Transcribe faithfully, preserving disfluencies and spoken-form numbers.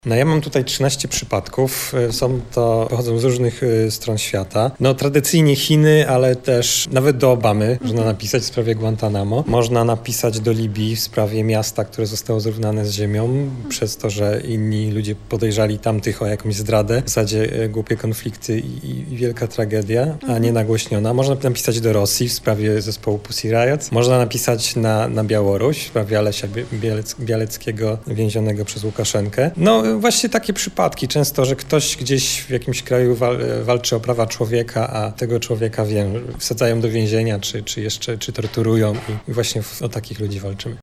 No ja mam tutaj trzynaście przypadków, są to, pochodzą z różnych stron świata. No tradycyjnie Chiny, ale też nawet do Obamy można napisać w sprawie Guantanamo. Można napisać do Libii w sprawie miasta, które zostało zrównane z ziemią przez to, że inni ludzie podejrzali tamtych o jakąś zdradę. W zasadzie głupie konflikty i, i wielka tragedia, a nie nagłośniona. Można napisać do Rosji w sprawie zespołu Pussy Riot. Można napisać na, na Białoruś w sprawie Alesia Bielec, Bialeckiego więzionego przez Łukaszenkę. No właśnie takie przypadki często, że ktoś gdzieś w jakimś kraju wal, walczy o prawa człowieka, a tego człowieka, wiem, wsadzają do więzienia, czy, czy jeszcze czy torturują i, i właśnie o takich ludzi walczymy.